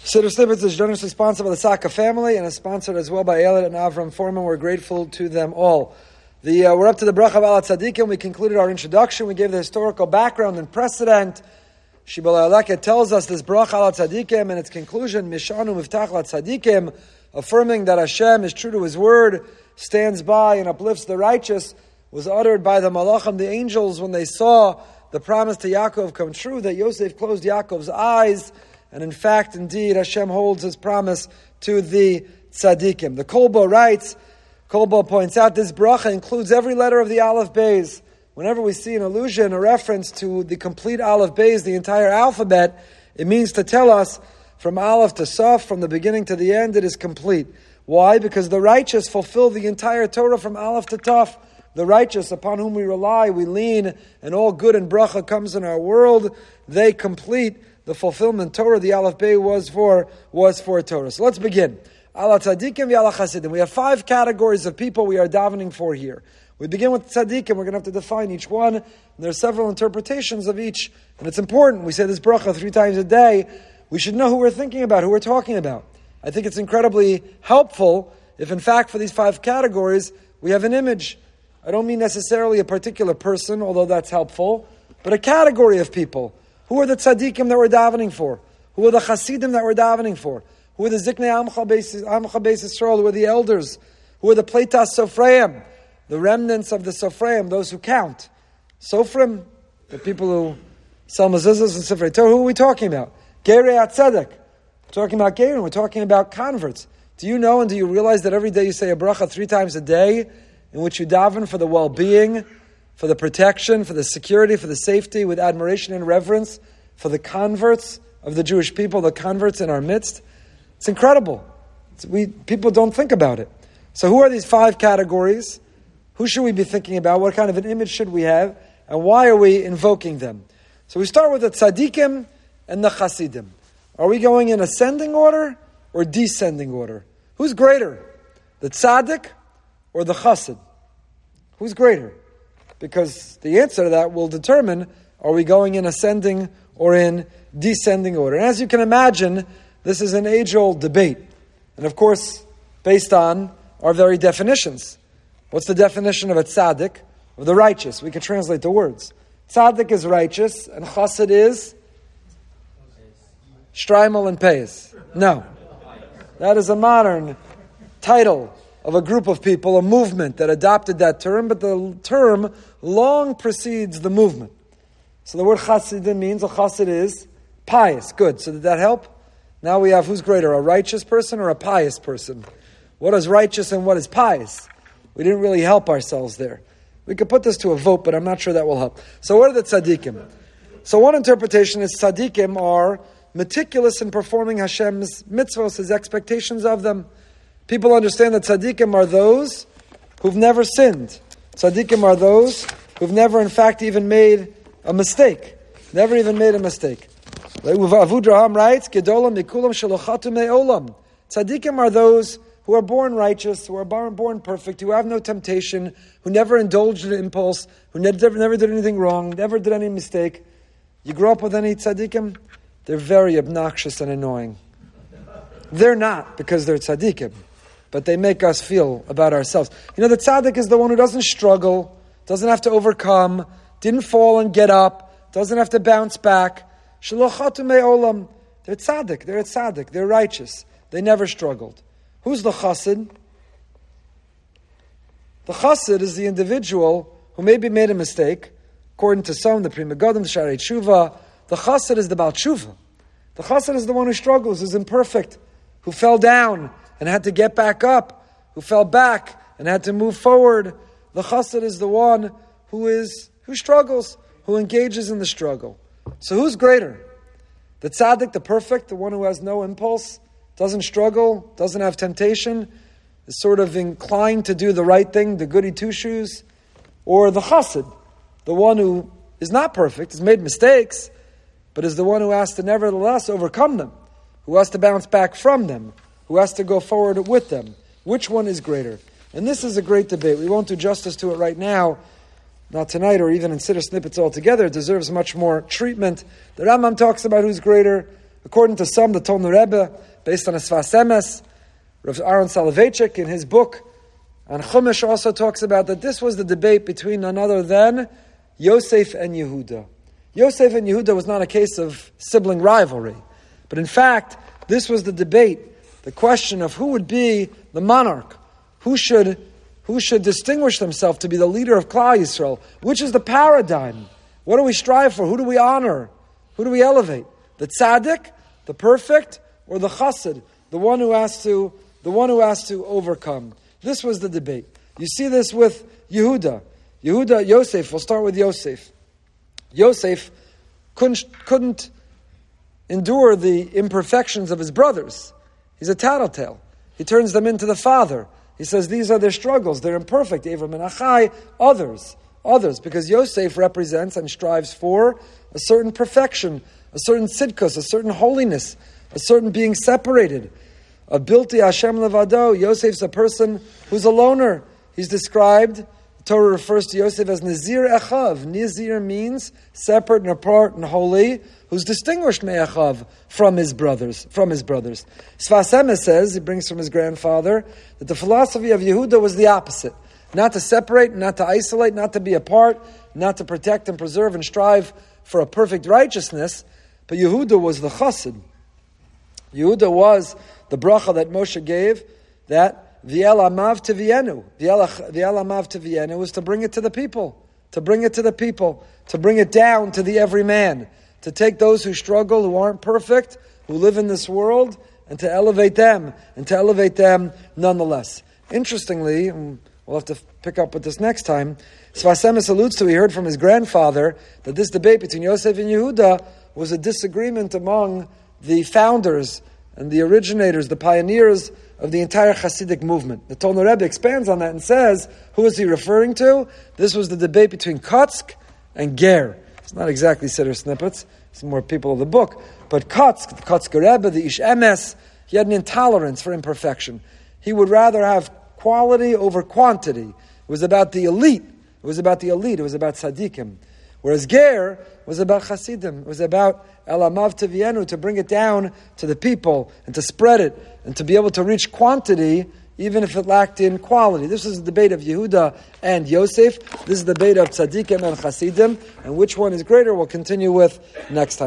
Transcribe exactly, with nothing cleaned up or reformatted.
Siddur Snippets is generously sponsored by the Saka family and is sponsored as well by Elad and Avram Foreman. We're grateful to them all. The uh, We're up to the Bracha of Al Tzadikim. We concluded our introduction. We gave the historical background and precedent. Shibbolei Aleket tells us this Bracha Al Tzadikim and its conclusion, Mishanu Miftach Al Tzadikim, affirming that Hashem is true to His word, stands by and uplifts the righteous, was uttered by the Malachim, the angels, when they saw the promise to Yaakov come true, that Yosef closed Yaakov's eyes. And in fact, indeed, Hashem holds His promise to the tzaddikim. The Kolbo writes, Kolbo points out, this bracha includes every letter of the Aleph Beis. Whenever we see an allusion, a reference to the complete Aleph Beis, the entire alphabet, it means to tell us from Aleph to Saf, from the beginning to the end, it is complete. Why? Because the righteous fulfill the entire Torah from Aleph to Taf. The righteous, upon whom we rely, we lean, and all good and bracha comes in our world, they complete the fulfillment. Torah, the Aleph Beis was for was for Torah. So let's begin. Ala tzadikim v'ala chasidim. We have five categories of people we are davening for here. We begin with tzadikim. We're going to have to define each one. And there are several interpretations of each, and it's important. We say this bracha three times a day. We should know who we're thinking about, who we're talking about. I think it's incredibly helpful if, in fact, for these five categories, we have an image. I don't mean necessarily a particular person, although that's helpful, but a category of people. Who are the tzaddikim that we're davening for? Who are the chasidim that we're davening for? Who are the ziknei Amcha Beis Yisrael? Who are the elders? Who are the pleitas sofreim? The remnants of the sofreim, those who count. Sofrim, the people who sell mezuzahs and sifrei Torah. Who are we talking about? Gerei HaTzedek. We're talking about Gerim. We're talking about converts. Do you know and do you realize that every day you say a bracha three times a day, in which you daven for the well-being, for the protection, for the security, for the safety, with admiration and reverence, for the converts of the Jewish people, the converts in our midst? It's incredible. It's, we people don't think about it. So who are these five categories? Who should we be thinking about? What kind of an image should we have? And why are we invoking them? So we start with the tzaddikim and the chasidim. Are we going in ascending order or descending order? Who's greater? The tzaddik or the chassid? Who's greater? Because the answer to that will determine, are we going in ascending or in descending order? And as you can imagine, this is an age-old debate. And of course, based on our very definitions. What's the definition of a tzaddik? Of the righteous. We can translate the words. Tzaddik is righteous, and chassid is Shtreimel and Peis. No. That is a modern title of a group of people, a movement that adopted that term, but the term long precedes the movement. So the word chasidim means, a chassid is pious. Good. So did that help? Now we have who's greater, a righteous person or a pious person? What is righteous and what is pious? We didn't really help ourselves there. We could put this to a vote, but I'm not sure that will help. So what are the tzaddikim? So one interpretation is tzaddikim are meticulous in performing Hashem's mitzvos, His expectations of them. People understand that tzaddikim are those who've never sinned. Tzaddikim are those who've never, in fact, even made a mistake. Never even made a mistake. Avudraham writes, Gedolam mikulam shalochatu me'olam. Tzaddikim are those who are born righteous, who are born, born perfect, who have no temptation, who never indulged in impulse, who never, never did anything wrong, never did any mistake. You grow up with any tzaddikim? They're very obnoxious and annoying. They're not, because they're tzaddikim. But they make us feel about ourselves. You know, the tzaddik is the one who doesn't struggle, doesn't have to overcome, didn't fall and get up, doesn't have to bounce back. Shalochatu me'olam. They're tzaddik, they're a tzaddik, they're righteous. They never struggled. Who's the chassid? The chassid is the individual who maybe made a mistake. According to some, the Pri Megadim, the Sharei Tshuva, the chassid is the Baal Tshuva. The chassid is the one who struggles, is imperfect, who fell down and had to get back up, who fell back and had to move forward. The chassid is the one who is who struggles, who engages in the struggle. So who's greater? The tzaddik, the perfect, the one who has no impulse, doesn't struggle, doesn't have temptation, is sort of inclined to do the right thing, the goody two-shoes, or the chassid, the one who is not perfect, has made mistakes, but is the one who has to nevertheless overcome them, who has to bounce back from them, who has to go forward with them. Which one is greater? And this is a great debate. We won't do justice to it right now, not tonight or even in Siddur Snippets altogether. It deserves much more treatment. The Rambam talks about who's greater. According to some, the Tolner Rebbe, based on a Sfas Emes, Rav Aaron Soloveitchik in his book on Chumash also talks about that this was the debate between none other than Yosef and Yehuda. Yosef and Yehuda was not a case of sibling rivalry, but in fact, this was the debate, the question of who would be the monarch, who should, who should distinguish themselves to be the leader of Klal Yisrael, which is the paradigm. What do we strive for? Who do we honor? Who do we elevate? The tzaddik, the perfect, or the chassid, the one who has to, the one who has to overcome? This was the debate. You see this with Yehuda. Yehuda, Yosef, we'll start with Yosef. Yosef couldn't, couldn't endure the imperfections of his brothers. He's a tattletale. He turns them into the father. He says these are their struggles. They're imperfect. Avram and Achai, others. Others. Because Yosef represents and strives for a certain perfection, a certain tzidkus, a certain holiness, a certain being separated. A bilti Hashem levado. Yosef's a person who's a loner. He's described, the Torah refers to Yosef as Nazir Echav. Nazir means separate and apart and holy, who's distinguished me'echav from his brothers. From his brothers. Sfas Emes says, he brings from his grandfather, that the philosophy of Yehuda was the opposite. Not to separate, not to isolate, not to be apart, not to protect and preserve and strive for a perfect righteousness, but Yehuda was the chassid. Yehuda was the bracha that Moshe gave, that V'el amav tivienu. V'el amav tivienu was to bring it to the people, to bring it to the people, to bring it down to the everyman, to take those who struggle, who aren't perfect, who live in this world, and to elevate them, and to elevate them nonetheless. Interestingly, we'll have to pick up with this next time, Sfas Emes alludes to, he heard from his grandfather, that this debate between Yosef and Yehuda was a disagreement among the founders and the originators, the pioneers of the entire Hasidic movement. The Tolner Rebbe expands on that and says, who is he referring to? This was the debate between Kotzk and Ger. It's not exactly Siddur snippets, it's more people of the book. But Kotzk, the Kotzker Rebbe, the Ish Emes, he had an intolerance for imperfection. He would rather have quality over quantity. It was about the elite. It was about the elite. It was about tzaddikim. Whereas Ger was about Hasidim. It was about El Amav Tivienu, to bring it down to the people and to spread it and to be able to reach quantity even if it lacked in quality. This is the debate of Yehuda and Yosef. This is the debate of tzaddikim and Hasidim. And which one is greater we'll continue with next time.